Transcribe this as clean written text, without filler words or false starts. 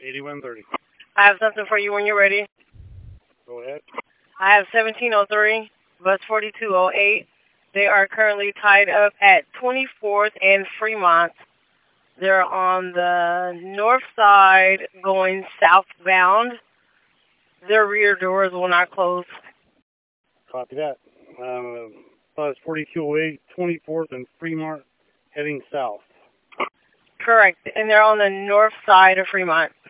8130. I have something for you when you're ready. Go ahead. I have 1703, bus 4208. They are currently tied up at 24th and Fremont. They're on the north side going southbound. Their rear doors will not close. Copy that. Bus 4208, 24th and Fremont, heading south. Correct. And they're on the north side of Fremont.